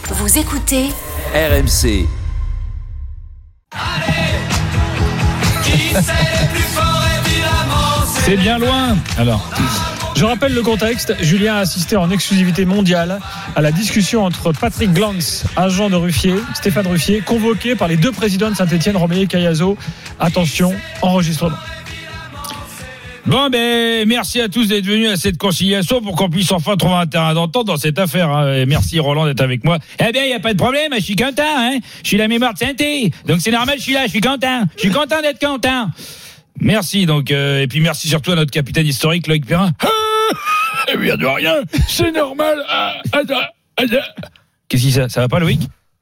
Vous écoutez RMC. C'est bien loin. Alors, je rappelle le contexte. Julien a assisté en exclusivité mondiale à la discussion entre Patrick Glantz, agent de Ruffier, Stéphane Ruffier, convoqué par les deux présidents de Saint-Etienne, Romeyer et Cayazo. Attention, enregistrement. Bon, merci à tous d'être venus à cette conciliation pour qu'on puisse enfin trouver un terrain d'entente dans cette affaire. Hein. Et merci Roland d'être avec moi. Il n'y a pas de problème, je suis content. Hein. Je suis la mémoire de Saint-Étienne. Donc c'est normal, je suis là, je suis content. Je suis content d'être content. Merci donc, et puis merci surtout à notre capitaine historique, Loïc Perrin. Eh bien de rien, c'est normal. Qu'est-ce que ça va pas, Loïc?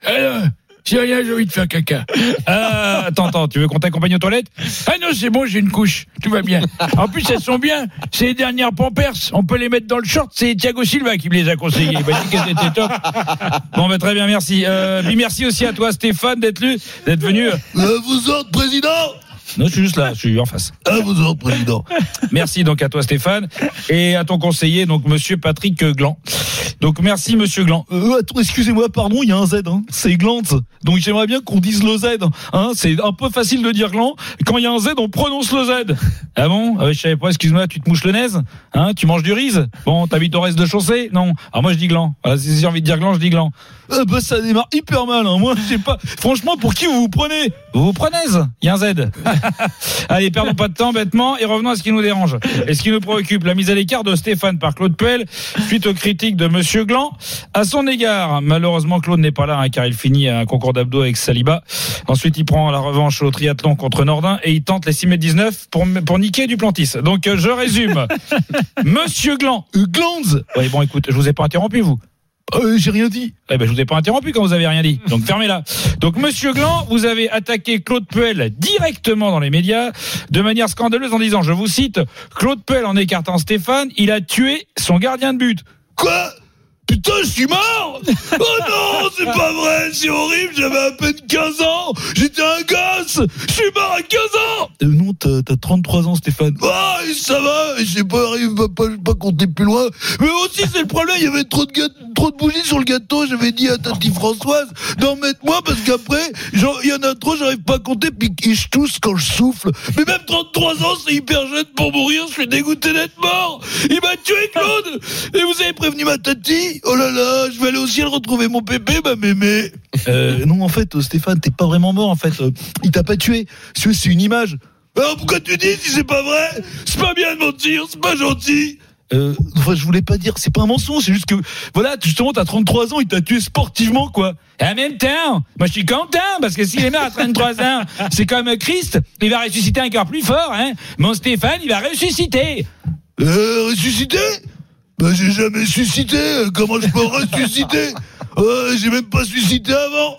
J'ai rien, j'ai envie de faire caca. Attends, tu veux qu'on t'accompagne aux toilettes? Ah non, c'est bon, j'ai une couche, tout va bien. En plus, elles sont bien, c'est les dernières Pampers, on peut les mettre dans le short, c'est Thiago Silva qui me les a conseillées. Il m'a dit qu'elles étaient top. Bon, très bien, merci. Puis merci aussi à toi, Stéphane, d'être venu. Vous autres, président? Non, je suis juste là, je suis en face. Vous autres, président. Merci donc à toi, Stéphane, et à ton conseiller, donc monsieur Patrick Gland. Donc merci monsieur Gland. Attends, excusez-moi, pardon, il y a un Z, hein. C'est Glantz. Donc j'aimerais bien qu'on dise le Z. Hein. C'est un peu facile de dire Gland. Quand il y a un Z, on prononce le Z. Ah bon? Je savais pas, excuse-moi, tu te mouches le nez? Hein? Tu manges du riz? Bon, t'habites au reste de chaussée? Non. Alors moi je dis Gland. Si j'ai envie de dire Gland, je dis Gland. Ça démarre hyper mal, hein. Moi, je sais pas. Franchement, pour qui vous vous prenez? Vous prenez? Il y a un Z. Allez, perdons pas de temps bêtement et revenons à ce qui nous dérange et ce qui nous préoccupe. La mise à l'écart de Stéphane par Claude Puel suite aux critiques de monsieur Gland à son égard. Malheureusement, Claude n'est pas là, hein, car il finit un concours d'abdos avec Saliba. Ensuite, il prend la revanche au triathlon contre Nordin et il tente les 6m19 pour niquer Duplantis. Donc, je résume. Monsieur Gland. Glantz. Oui, bon, écoute, je vous ai pas interrompu, vous. J'ai rien dit. Je vous ai pas interrompu quand vous avez rien dit. Donc fermez-la. Donc monsieur Gland, vous avez attaqué Claude Puel directement dans les médias de manière scandaleuse en disant, je vous cite, Claude Puel en écartant Stéphane, il a tué son gardien de but. Quoi? Putain, je suis mort! Oh non, c'est pas vrai, c'est horrible, j'avais à peine 15 ans, j'étais un gosse, je suis mort à 15 ans! Non, t'as 33 ans, Stéphane. Ah, ça va, je sais pas, j'arrive pas compter plus loin. Mais aussi, c'est le problème, il y avait trop de bougies sur le gâteau, j'avais dit à Tati Françoise d'en mettre moins parce qu'après, il y en a trop, j'arrive pas à compter, puis je tousse quand je souffle. Mais même 33 ans, c'est hyper jeune pour mourir, je suis dégoûté d'être mort! Il m'a tué, Claude! Et vous avez prévenu ma Tati? Oh là là, je vais aller au ciel retrouver mon pépé, ma mémé. Non, en fait, Stéphane, t'es pas vraiment mort, en fait. Il t'a pas tué. C'est une image. Alors pourquoi tu dis si c'est pas vrai? C'est pas bien de mentir, c'est pas gentil. Enfin, je voulais pas dire, c'est pas un mensonge, c'est juste que, voilà, justement, t'as 33 ans, il t'a tué sportivement, quoi. En même temps, moi je suis content, parce que s'il est mort à 33 ans, c'est comme Christ, il va ressusciter encore plus fort, hein. Mon Stéphane, il va ressusciter. Ressusciter? J'ai jamais suscité, comment je peux ressusciter? J'ai même pas suscité avant.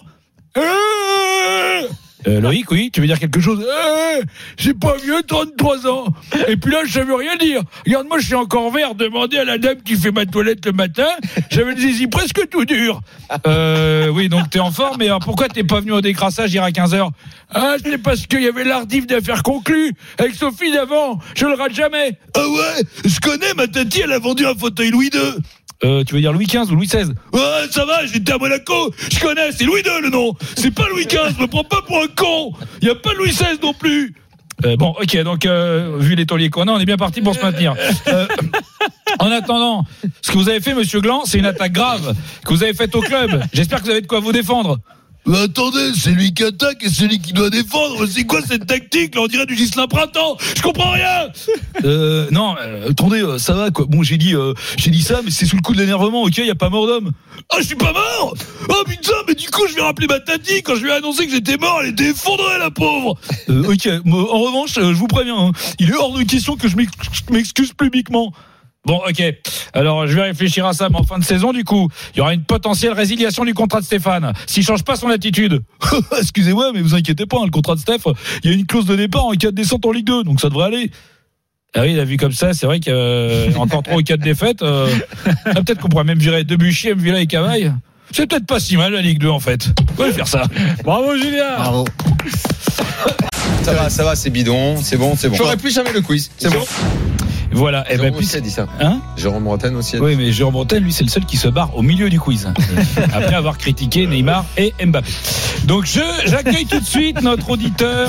Loïc, oui, tu veux dire quelque chose? J'ai pas vieux, 33 ans. Et puis là, je savais rien dire. Regarde, moi, je suis encore vert. Demandez à la dame qui fait ma toilette le matin. J'avais le zizi presque tout dur. Oui, donc t'es en forme, mais alors pourquoi t'es pas venu au décrassage hier à 15h? Ah, c'est parce qu'il y avait l'ardif d'affaires conclues. Avec Sophie d'avant. Je le rate jamais. Ah ouais? Je connais, ma Tati, elle a vendu un fauteuil Louis II. Tu veux dire Louis XV ou Louis XVI? Ouais, ça va, j'étais à Monaco. Je connais, c'est Louis II le nom. C'est pas Louis XV, me prends pas pour un con. Y a pas Louis XVI non plus. Bon, ok, donc vu les tauliers qu'on a, on est bien parti pour se maintenir. En attendant, ce que vous avez fait, monsieur Gland, c'est une attaque grave que vous avez faite au club. J'espère que vous avez de quoi vous défendre. Mais attendez, c'est lui qui attaque et c'est lui qui doit défendre. C'est quoi cette tactique là? On dirait du Ghislain Printemps. Je comprends rien. Non, attendez, ça va quoi. Bon, j'ai dit ça, mais c'est sous le coup de l'énervement. Ok, y a pas mort d'homme. Ah, je suis pas mort. Oh putain, mais du coup, je vais rappeler ma Tati quand je lui ai annoncé que j'étais mort. Elle était effondrée, la pauvre. Ok. En revanche, je vous préviens, hein, il est hors de question que je m'excuse publiquement. Bon, ok. Alors, je vais réfléchir à ça, mais en fin de saison, du coup, il y aura une potentielle résiliation du contrat de Stéphane, s'il change pas son attitude. Excusez-moi, mais vous inquiétez pas, hein, le contrat de Steph, il y a une clause de départ en cas de descente en Ligue 2, donc ça devrait aller. Ah oui, il a vu comme ça, c'est vrai qu'encore 3 ou 4 défaites, peut-être qu'on pourrait même virer Debuchy, Mvila et Cavaille. C'est peut-être pas si mal la Ligue 2 en fait. On va faire ça. Bravo Julien. Bravo. Ça va, c'est bidon, c'est bon. J'aurais plus jamais le quiz. C'est bon. Voilà. Et Jérôme aussi a dit ça. Hein? Jérôme Bretagne aussi a dit Oui, mais Jérôme Bretagne, lui, c'est le seul qui se barre au milieu du quiz. Après avoir critiqué Neymar et Mbappé. Donc, j'accueille tout de suite notre auditeur.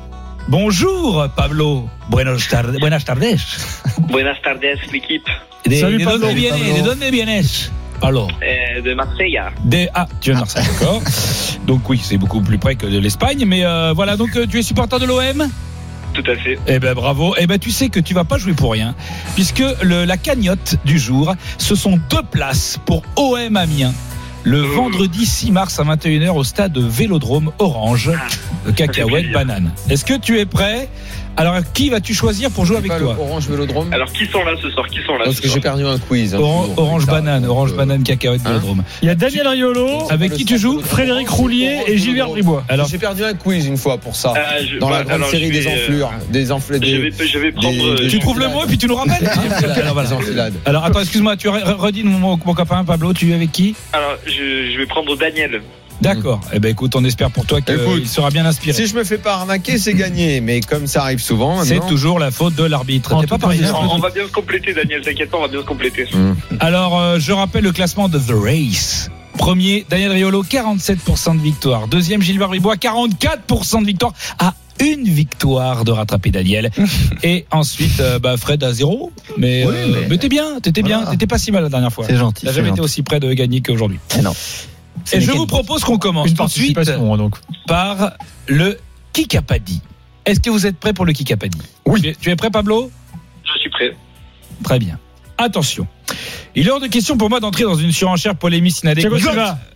Bonjour, Pablo. Buenas tardes. Buenas tardes, l'équipe. Salut, Pablo. ¿De dónde vienes? Pablo. De Marseille. Tu viens de Marseille, d'accord. Donc oui, c'est beaucoup plus près que de l'Espagne. Mais voilà, donc tu es supporter de l'OM? Tout à fait. Eh ben bravo. Eh ben tu sais que tu vas pas jouer pour rien, puisque la cagnotte du jour, ce sont 2 places pour OM Amiens. Le vendredi 6 mars à 21h au stade Vélodrome Orange, cacahuète, banane. Est-ce que tu es prêt? Alors, qui vas-tu choisir pour jouer avec toi? Orange Vélodrome. Alors, qui sont là ce soir? Parce que j'ai perdu un quiz. Orange banane, cacahuète, Vélodrome. Il y a Daniel Riolo. Avec qui tu joues? Frédéric Roulier et Gilbert Bribois. Alors, j'ai perdu un quiz une fois pour ça. Dans la grande série des enflures. Je vais prendre. Tu trouves le mot et puis tu nous rappelles. Alors, attends, excuse-moi, tu redis mon copain Pablo, tu es avec qui? Alors, je vais prendre Daniel. D'accord. Eh ben écoute, on espère pour toi qu'il sera bien inspiré. Si je me fais pas arnaquer, c'est gagné. Mais comme ça arrive souvent, c'est toujours la faute de l'arbitre. T'es pas parisien. On va bien se compléter, Daniel. T'inquiète pas, on va bien se compléter. Alors, je rappelle le classement de The Race. Premier, Daniel Riolo, 47% de victoire. Deuxième, Gilbert Bribois, 44% de victoire. À une victoire de rattraper Daniel. Et ensuite, Fred à 0. Mais t'étais bien. T'étais pas si mal la dernière fois. C'est gentil. T'as jamais été aussi près de gagner qu'aujourd'hui. Non. Et je vous propose qu'on commence une tout de suite donc. par le Kikapadi. Est-ce que vous êtes prêt pour le Kikapadi? Oui. Tu es prêt, Pablo? Je suis prêt. Très bien. Attention. Il est hors de question pour moi d'entrer dans une surenchère polémique inadéquate.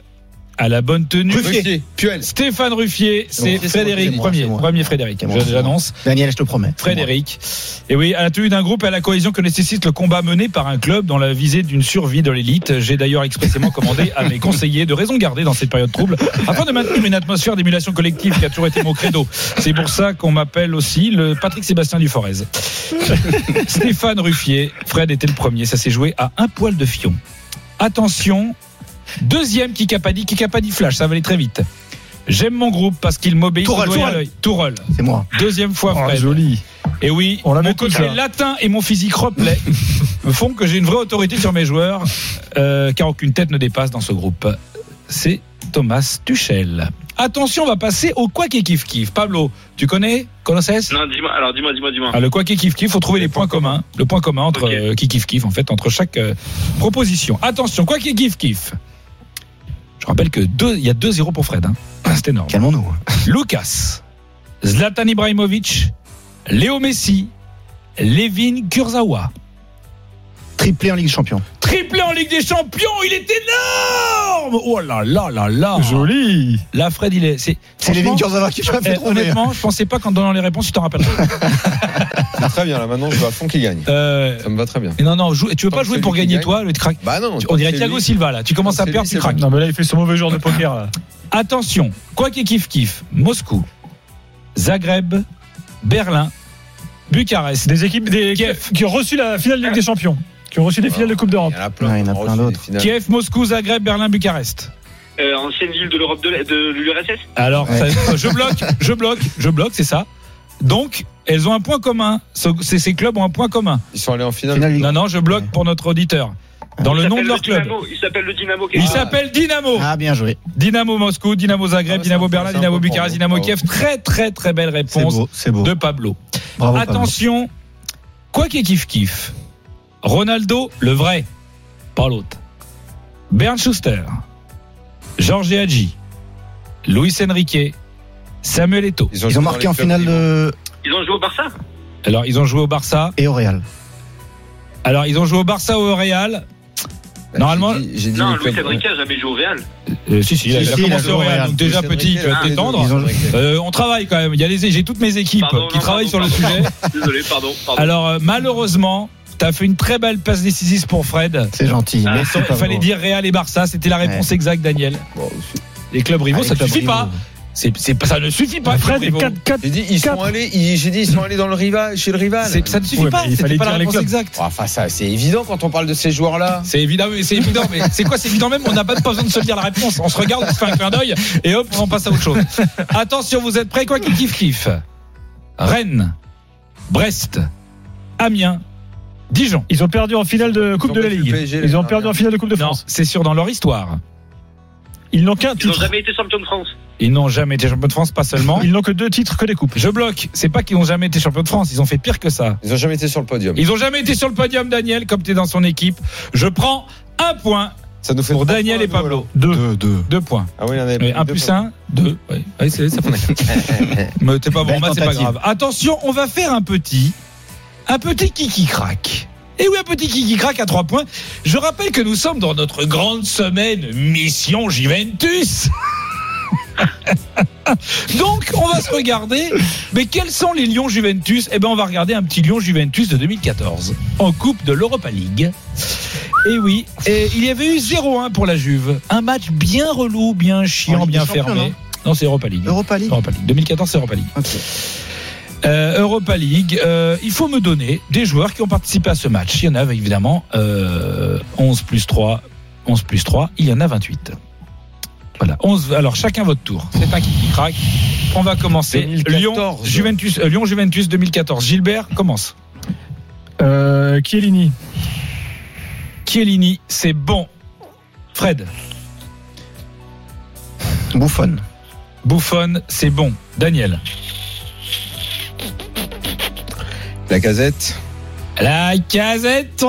À la bonne tenue. Ruffier. Puel. Stéphane Ruffier, c'est Frédéric. Premier Frédéric. J'annonce. Daniel, je te promets. Frédéric. Et oui, à la tenue d'un groupe et à la cohésion que nécessite le combat mené par un club dans la visée d'une survie de l'élite. J'ai d'ailleurs expressément commandé à mes conseillers de raison garder dans cette période trouble afin de maintenir une atmosphère d'émulation collective qui a toujours été mon credo. C'est pour ça qu'on m'appelle aussi le Patrick Sébastien du Forez. Stéphane Ruffier. Fred était le premier. Ça s'est joué à un poil de fion. Attention. Deuxième Kikapadi Flash, ça va aller très vite. J'aime mon groupe parce qu'il m'obéit du doigt à l'œil. Tourelle. C'est moi. Deuxième fois, Fred. Joli. Et oui, mon côté latin et mon physique replay me font que j'ai une vraie autorité sur mes joueurs, car aucune tête ne dépasse dans ce groupe. C'est Thomas Tuchel. Attention, on va passer au quoi qui kiffe kiff. Pablo, tu connais? Conoces? Non, dis-moi. Ah, le quoi qui kiffe kiff, faut trouver les points communs. Le point commun entre qui kiffe kiff, en fait, entre chaque proposition. Attention, quoi qui kiffe kiff. Je rappelle que il y a 2-0 pour Fred. Hein. C'est énorme. Calmons-nous. Lucas, Zlatan Ibrahimovic, Léo Messi, Levin Kurzawa. Triplé en Ligue des Champions. Triplé en Ligue des Champions, il est énorme. Oh là là là là. Joli. Là, Fred, c'est Levin Kurzawa qui m'a fait trouver. Honnêtement, je pensais pas qu'en donnant les réponses, tu t'en rappelles. Très bien, là maintenant, je veux à fond qu'il gagne. Ça me va très bien. Non, tu veux pas jouer pour gagner, toi, le crack? Bah non. On dirait Thiago Silva, là. Tu commences à perdre, tu craques. Non, mais là, il fait son mauvais jour de poker, là. Attention, quoi qu'il kiffe, Moscou, Zagreb, Berlin, Bucarest. Des équipes qui ont reçu la finale de Ligue des Champions, qui ont reçu des finales de Coupe d'Europe. Il y en a plein, d'autres. Kiev, Moscou, Zagreb, Berlin, Bucarest. Ancienne ville de l'Europe de l'URSS. Alors, je bloque, c'est ça. Donc, elles ont un point commun. Ces clubs ont un point commun. Ils sont allés en finale. Non, je bloque pour notre auditeur. Dans le nom de leur club. Il s'appelle le Dynamo. Il s'appelle Dynamo. Ah, bien joué. Dynamo Moscou, Dynamo Zagreb, Dynamo Berlin, Dynamo Bucarest, Dynamo Kiev. Très, très, très belle réponse c'est beau. de Pablo. Bravo, attention, quoi qu'il kiffe. Ronaldo, le vrai, pas l'autre. Bernd Schuster, Jorge Hadji, Luis Enrique, Samuel Eto'o. Ils ont marqué en finale de... Ils ont joué au Barça. Alors, ils ont joué au Barça. Et au Real. Alors, ils ont joué au Barça ou au Real. Normalement, non, Luis Enrique n'a jamais joué au Real. Si, il a commencé au Real. Donc déjà petit, tu vas t'étendre. On travaille quand même. J'ai toutes mes équipes qui travaillent sur le sujet. Désolé, pardon. Alors malheureusement, t'as fait une très belle passe décisive pour Fred. C'est gentil. Il fallait dire Real et Barça. C'était la réponse exacte, Daniel. Les clubs rivaux, ça ne suffit pas. Ça ne suffit pas. Fred, j'ai dit ils sont allés dans le rival, chez le rival. Ça ne suffit pas. C'était pas la réponse exacte. Enfin, ça, c'est évident quand on parle de ces joueurs-là. C'est évident, mais c'est quoi? C'est évident même. On n'a pas besoin de se dire la réponse. On se regarde, on se fait un clin d'œil et hop, on passe à autre chose. Attention, vous êtes prêts? Quoi qu'il kiffe. Rennes, Brest, Amiens, Dijon. Ils ont perdu en finale de Coupe de la battu Ligue. le PSG Ils ont l'année perdu en finale de Coupe de Non, France. c'est sûr dans leur histoire. Ils n'ont qu'un Ils n'ont titre. jamais été champions de France. Ils n'ont jamais été champions de France, pas seulement. Ils n'ont que 2 titres, que des coupes. Je bloque. C'est pas qu'ils n'ont jamais été champions de France. Ils ont fait pire que ça. Ils ont jamais été sur le podium. Ils n'ont jamais été sur le podium, Daniel, comme tu es dans son équipe. Je prends 1 point Ça nous fait pour 3 Daniel points, et nous, Pablo. alors. 2 points. Ah oui, il y en avait Oui, 1 deux plus points. 1, 2. Oui, ça fait. Mais t'es pas bon, Belle bah, c'est pas tentative. grave. Attention, on va faire un petit kiki crack. Et oui, un petit kiki crack à 3 points. Je rappelle que nous sommes dans notre grande semaine Mission Juventus. Donc, on va se regarder. Mais quels sont les Lions Juventus ? Eh ben, on va regarder un petit Lyon Juventus de 2014 en Coupe de l'Europa League. Et oui, et il y avait eu 0-1 pour la Juve. Un match bien relou, bien chiant, En Ligue bien des Champions, fermé. Non, c'est Europa League. Europa League. Europa League. 2014, c'est Europa League. Ok. Europa League, il faut me donner des joueurs qui ont participé à ce match. Il y en a évidemment 11 plus 3, il y en a 28. Voilà, 11, alors chacun votre tour. C'est un qui craque. On va commencer. 2014. Lyon Juventus 2014. Gilbert, commence. Chiellini. Chiellini, c'est bon. Fred. Buffon, c'est bon. Daniel. La Casette. La Casette,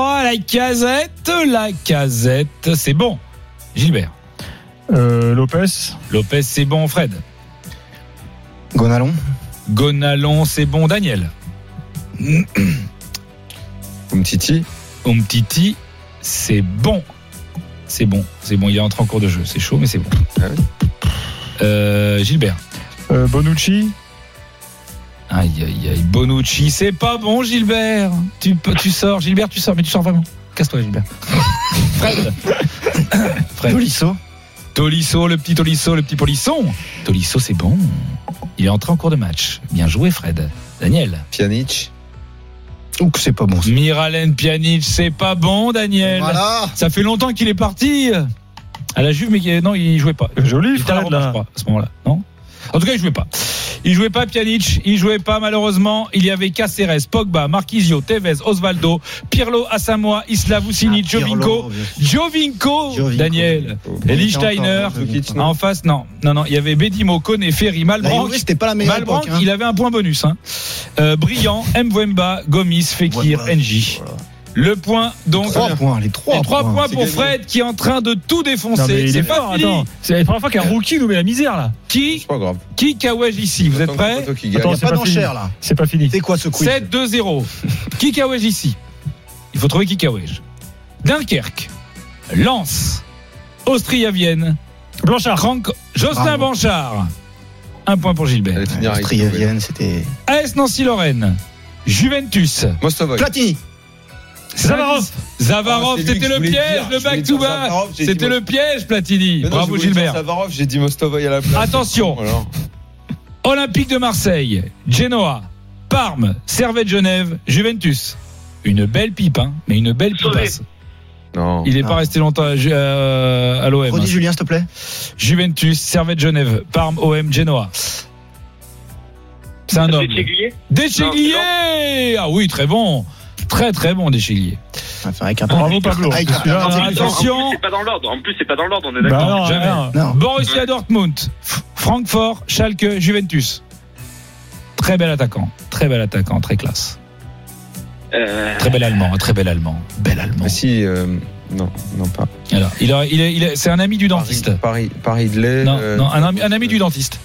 c'est bon. Gilbert. Lopez. Lopez, c'est bon. Fred. Gonalon. C'est bon. Daniel. Umtiti. C'est bon. Il est entré en cours de jeu. C'est chaud, mais c'est bon. Gilbert. Bonucci. Aïe. Bonucci, c'est pas bon, Gilbert. Tu sors. Gilbert, tu sors, mais tu sors vraiment. Casse-toi, Gilbert. Fred. Tolisso, le petit polisson. Tolisso, c'est bon. Il est entré en cours de match. Bien joué, Fred. Daniel. Pjanic. C'est pas bon. Miralem Pjanic, c'est pas bon, Daniel. Voilà. Ça fait longtemps qu'il est parti à la Juve, mais non, il jouait pas. Joli, Il était à la Fred, Roma, je là. crois, à ce moment-là. Non. En tout cas, il jouait pas. Pjanic, il jouait pas malheureusement. Il y avait Caceres, Pogba, Marquisio, Tevez, Osvaldo, Pirlo, Asamoah, Isla Vucinic, Jovinko, Daniel, Lichtsteiner. En face, non, il y avait Bedimo, Koné, Ferry, Malbranck. C'était pas la meilleure Malbranck, époque, hein. il avait un point bonus. Brillant, Mbemba, Gomis, Fekir, Nji. Le point, donc. 3 points, les 3 3 points C'est pour gagné. Fred qui est en train de tout Non, mais défoncer. il C'est est pas fort, fini. attends. C'est la première fois qu'un rookie nous met la misère, là. Qui C'est pas grave. Kawaj ici. Vous êtes prêts? Toi qui Il gagne. Attends, n'y a c'est pas pas fini. d'enchère là. C'est pas fini. C'est quoi ce quiz? 7-2-0. Kawaj ici. Il faut trouver Kawaj. Dunkerque. Lens. Austria-Vienne. Blanchard. Jocelyn Bravo. Blanchard. Un point pour Gilbert. Allez finir avec Austria-Vienne, c'était. AS Nancy-Lorraine. Juventus. Mostovoy. Platini. Zavarov. Ah, c'est lui c'était que je le voulais piège, dire. le Je voulais back to dire back. Zavarov, j'ai C'était dit le piège, Platini. Mais non, Bravo je voulais dire Gilbert. Zavarov, j'ai dit Mostovoy à la place. Attention. Alors. Olympique de Marseille, Genoa, Parme, Servette Genève, Juventus. Une belle pipe, hein, mais une belle Sauvé. pipasse. Non. Il n'est Non. pas resté longtemps à l'OM. Redis Julien, s'il te plaît. Juventus, Servette Genève, Parme, OM, Genoa. C'est un homme. Deschilier. Ah oui, très bon. Très très bon Deschilier. Avec un Bravo, Pablo. Avec C'est celui-là, un- hein. Attention. En plus, c'est pas dans l'ordre. On est Bah d'accord. non, Jamais. non. Non. Borussia Dortmund, Francfort, Schalke, Juventus. Très bel attaquant, très classe. Très bel allemand. Bel allemand. Mais si, non, pas. Alors, c'est un ami du dentiste. Paris de lait. Non, un ami du dentiste.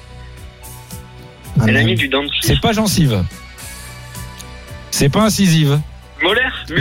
Un ami du dentiste. C'est pas gencive. C'est pas incisive. Moller.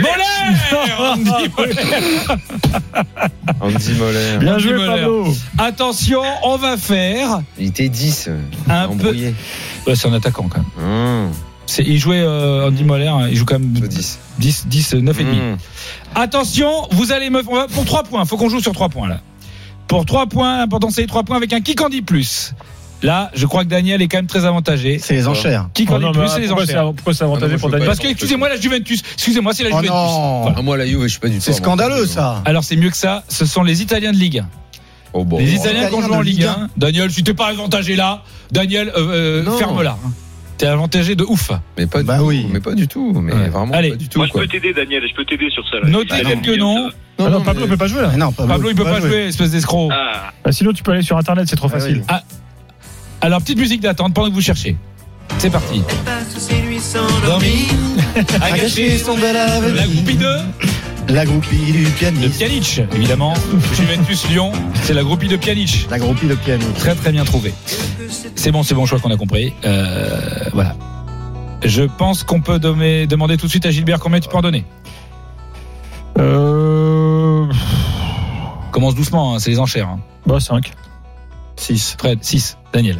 Andy Moller. Bien Andy joué, Moller. Pablo. Attention, on va faire Il était 10. un peu. Embrouillé. Ouais, c'est un attaquant quand même. Il jouait Andy Moller, hein, il joue quand même 10. 9 et demi. Attention, vous allez on va pour 3 points, faut qu'on joue sur 3 points là. Pour 3 points, l'important c'est les 3 points avec un qui en dit plus. Là, je crois que Daniel est quand même très avantagé. C'est les enchères. Qui en Oh non, dit mais plus, c'est les pourquoi enchères. pourquoi c'est avantagé Ah non, pour moi, je veux Daniel? Parce que, excusez-moi, la Juventus. Excusez-moi, c'est la Oh Juventus. non. Voilà. Ah, moi, la Juve, je suis pas du tout. C'est scandaleux ça. Alors, c'est mieux que ça. Ce sont les Italiens de Ligue 1. Oh, bon. Les Italiens qui ont joué en Ligue Ligue 1. Daniel, si t'es pas avantagé là, Daniel, Non. ferme-la. T'es avantagé de ouf. Mais pas du Bah tout. oui. Mais pas du tout. Mais Ouais. vraiment Allez. pas du tout. Moi, je quoi. peux t'aider, Daniel. Je peux t'aider sur ça. Là. Notez Il a quelques des noms. Ah non, Pablo mais- peut pas jouer là. Ah non, Pablo, il peut pas jouer, espèce d'escroc. Ah, Bah, sinon, tu peux aller sur internet, c'est trop Ah facile. oui. Alors, petite musique d'attente pendant que vous cherchez. C'est parti. Dormi, agaché, son bel avenir. la groupie de La groupie du pianiste. Pjanic, évidemment. Juventus Lyon, c'est la groupie de Pjanic. La groupie de pianiste. Très très bien trouvé. C'est bon, je crois qu'on a compris. Voilà. Je pense qu'on peut demander tout de suite à Gilbert combien tu peux en donner. Commence doucement, hein, c'est les enchères. Hein. Bah, 5. 6. Fred, 6. Daniel.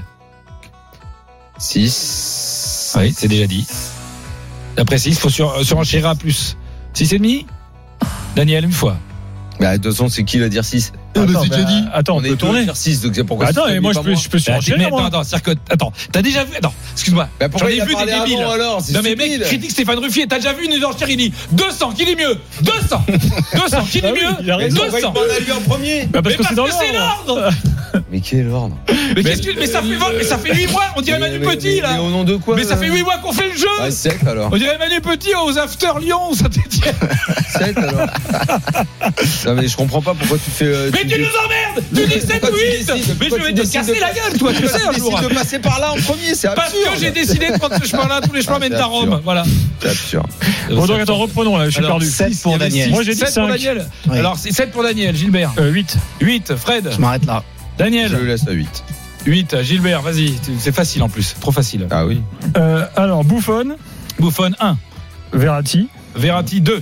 6. Oui, c'est déjà dit. Après 6, il faut surenchérir à plus. 6,5. Daniel, une fois. Bah, de toute façon, c'est qui va dire 6? Attends, on est peut deux tourner. à dire 6, donc c'est pourquoi. Attends, et moi, je peux surenchérir. moi. Attends, c'est-à-dire que. Attends, t'as déjà vu. Attends, excuse-moi. Bah, pourquoi J'en ai il a vu des parlé débiles. avant, alors? C'est Non, mais stupide. mec, critique Stéphane Ruffier. T'as déjà vu une enchère, il dit 200, qui dit mieux 200 200, qui dit Ah oui, il a mieux raison. 200 à lui en premier. Bah, parce que c'est dans c'est l'ordre. l'ordre. Mais quel ordre? Mais ça fait 8 mois, on dirait Manu Petit là. Mais au nom de quoi? Mais ça fait 8 mois qu'on fait le jeu. Ah, 7 alors. On dirait Manu Petit aux After Lyon ou Saint-Etienne. 7 alors. Non, mais je comprends pas pourquoi tu fais. Mais tu nous emmerdes. Tu dis 7 ou 8. Mais je vais te casser la gueule, toi, tu sais un jour. de passer par là en premier, c'est Parce absurde. que j'ai décidé de prendre ce chemin-là, tous les chemins mènent c'est à Rome. absurde. Voilà. C'est absurde. Bon, donc, attends, reprenons là, je suis Alors, perdu. 7 pour Il y avait Daniel. six. Moi, j'ai dit 7 pour 5. Daniel. Oui. Alors, c'est 7 pour Daniel, Gilbert. 8. 8, Fred. Je m'arrête là. Je le Daniel. laisse à 8. 8, Gilbert, vas-y. C'est facile en plus. Trop facile. Ah oui. Alors, Buffon, Buffon 1. Verratti, Verratti 2.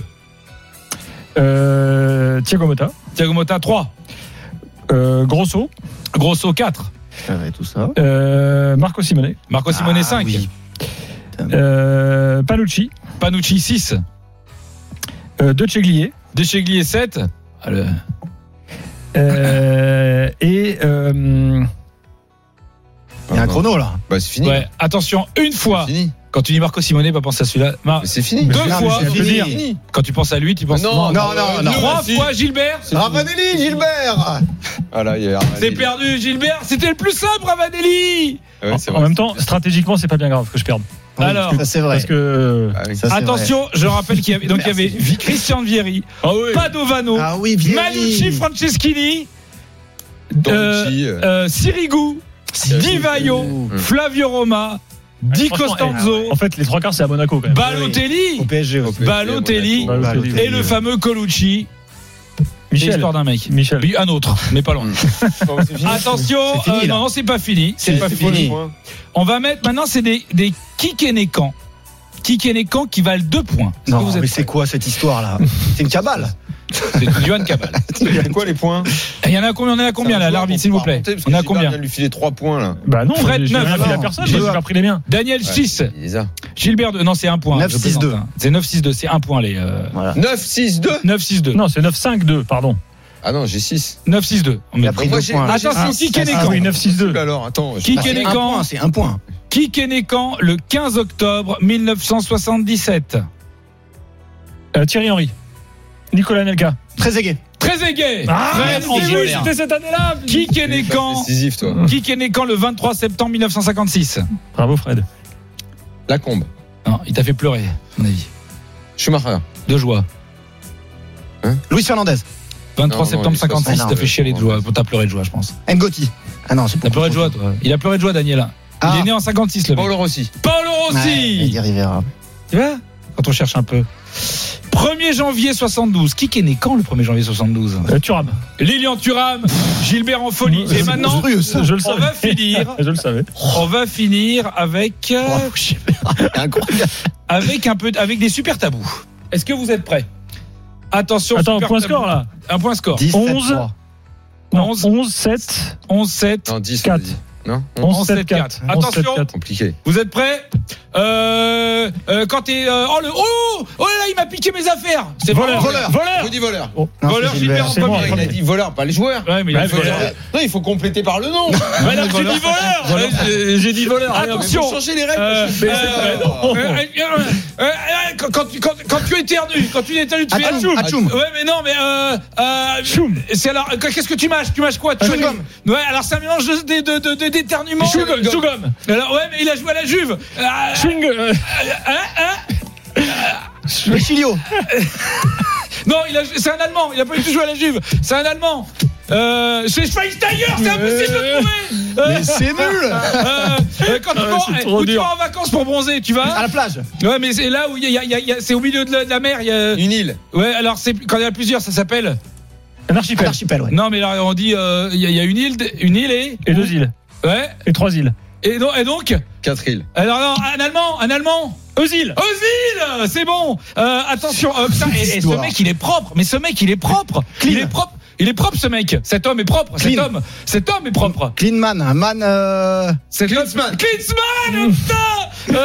Thiago Motta, Thiago Motta 3. Grosso, Grosso 4. Tout ça. Marco Simone, Marco Simone 5. oui. Panucci, Panucci 6. De Ceglier Descheglier 7. et Il y a un chrono là. Bah, c'est fini. Ouais, attention, une fois. C'est fini. Quand tu dis Marco Simone, pas penser à celui-là. Mais c'est fini. Deux Non, mais fois. c'est fini. C'est fini. Quand tu penses à lui, tu penses. Non, non. 3 fois Gilbert. Ravanelli, Gilbert. Voilà, il y a. C'est perdu, Gilbert. C'était le plus simple, Ravanelli. Ouais, c'est en vrai. même temps, stratégiquement, c'est pas bien grave que je perde. Alors, ça c'est vrai. Parce que. Ah oui. Ça, c'est attention, je rappelle qu'il y avait, donc il y avait Christian Vieri, Padovano, Ah oui, Vieri. Manucci Franceschini, Donucci, Sirigu, Di Vaio, Flavio Roma, Di Franchement, Costanzo, En fait, les 3 quarts, c'est à Monaco quand même. Au Balotelli PSG aussi. Balotelli Balotelli. et le fameux Colucci. C'est Michel. l'histoire d'un mec. Michel. Lui, un autre, mais pas loin. Attention, C'est fini, là. non, c'est pas fini. C'est pas fini. On va mettre maintenant, c'est des Kikenekan. Kikenekan qui valent 2 points. Est-ce que Non, vous êtes mais c'est quoi cette histoire là? C'est une cabale. C'est Johan Cabal. C'est quoi les points? Il y en a combien, là, l'arbitre, s'il vous plaît? On a combien? On vient de lui filer 3 points là. Bah non, Fred, j'ai rien 9. fait à personne, J'ai j'ai pas pris les miens. Daniel 6. Il les a. Gilbert 2. Non, c'est 1 point. 9-6-2. Je plaisante, hein. C'est 9-6-2. C'est 1 point, les. Voilà. 9-6-2. 9-6-2. Non, c'est 9-5-2, pardon. Ah non, j'ai 6. 9-6-2. On met Il a pris Moi, 2 j'ai- points. Attention, Ah, Kikenekan. Ah oui, 9-6-2. Alors, attends. Qui- Ah, c'est un Kikenekan. point, c'est un point. Kikenekan, le 15 octobre 1977. Thierry Henry. Nicolas Nelka. Très aigué. Très égay. Fred, c'est Angers. oui, c'était cette année-là. Kikenekan. Décisif, toi. Kikenekan, le 23 septembre 1956. Bravo, Fred. Lacombe. Non, il t'a fait pleurer, à mon avis. Schumacher. De joie. Luis Fernandez. 23 Non, septembre il est 56, pas- t'as fait chialer de joie. T'as pleuré de joie, je pense. Ngoti. Ah non, c'est T'as pleuré de joie, toi. Il a pleuré de joie, Daniel. Ah. Il est né en 56, le mec. Paolo Rossi. Paolo Rossi. Eddie Rivera. Tu vois, quand on cherche un peu. 1er janvier 72. Qui est né quand le 1er janvier 72? Thuram. Lilian Thuram, Gilbert en folie. Et maintenant, monstrueux, ça. Je le on savais. va finir. Je le savais. On va finir avec Incroyable. avec des super tabous. Est-ce que vous êtes prêts? Attention, Attends, super point tabou. score là. Un point score. 17-3. Non, 11. 11-7. 11-7. Non, 10. 4. on a dit. Non 11-7-4. 11-7-4. Attention. Compliqué. Vous êtes prêts? Quand t'es oh là, il m'a piqué mes affaires. C'est Voleur. voleur. Je dis voleur. Non, Voleur, c'est Gilbert en C'est bon, premier. Il a dit voleur, pas les joueurs. Ouais, mais il a Ouais, fait voleur. Non, il faut compléter par le nom. Ouais, non, j'ai dit voleur. J'ai dit voleur. Attention. Faut changer les règles. Euh, parce que- euh, Quand tu éternues, tu fais Atchoum. Ouais, mais non, mais c'est alors qu'est-ce que tu mâches? Tu mâches quoi? Chewing-gum. Ouais, alors c'est un mélange d'éternuement. Chewing-gum. Alors ouais, mais il a joué à la Juve. Le Chilio. Non, c'est un Allemand. Il a pas du tout joué à la Juve. C'est un Allemand. C'est Schweinsteiger. C'est impossible de trouver. Mais c'est nul. Quand tu vas en vacances pour bronzer, tu vas À la plage. Ouais, mais c'est là où c'est au milieu de la mer. Il y a Une île. Ouais, alors quand il y en a plusieurs, ça s'appelle Un archipel. Archipel, ouais. Non, mais là on dit il y a une île Et 2 îles. ouais. Et 3 îles. Et donc 4 îles. alors non, un Allemand. Aux îles. C'est bon. Attention, putain, et ce mec il est propre. Mais ce mec il est propre. Il est propre. Il est propre ce mec. Cet homme est propre. Cet homme est propre. Cleanman. Un man. Klinsmann. Putain.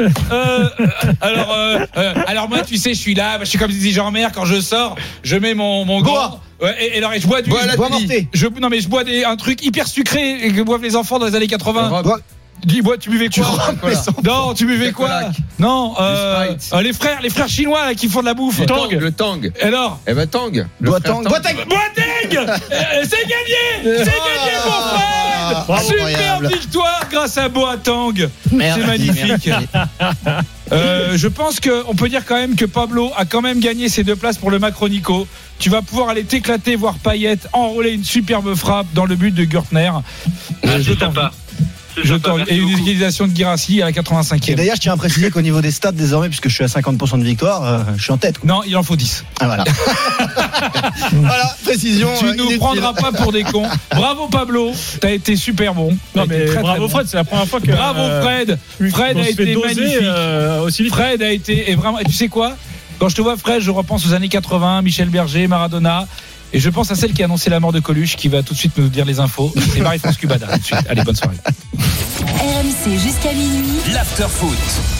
Alors moi tu sais je suis là, je suis comme disait Jean-Mer quand je sors, je mets mon gant. Ouais, et alors je bois je bois un truc hyper sucré que boivent les enfants dans les années 80. Dis-moi, tu buvais quoi? Non, tu buvais quoi? Non, les frères chinois là, qui font de la bouffe. Le Tang. Alors? Eh ben Tang. Boateng. C'est gagné, mon frère. Bravo, Super incroyable. victoire grâce à Boateng. C'est Merci, magnifique. Je pense qu'on peut dire quand même que Pablo a quand même gagné ses 2 places pour le Macronico. Tu vas pouvoir aller t'éclater, voir Payet enrôler une superbe frappe dans le but de Gürtner. Je t'en prie. Et une utilisation de Guirassy à la 85e. Et d'ailleurs, je tiens à préciser qu'au niveau des stats, désormais, puisque je suis à 50% de victoire, je suis en tête. Non, il en faut 10. Ah, voilà. Voilà, précision. Tu nous prendras pas pour des cons. Bravo Pablo, t'as été super bon. Non, mais très, bravo très Fred, bon. c'est la première fois que. Bravo Fred. Fred a été magnifique. Aussi vite. Fred a été vraiment. Et tu sais quoi? Quand je te vois Fred, je repense aux années 80, Michel Berger, Maradona. Et je pense à celle qui a annoncé la mort de Coluche, qui va tout de suite nous dire les infos. C'est Marie-France Cubada. Tout de suite. Allez, bonne soirée. RMC jusqu'à minuit. L'after foot.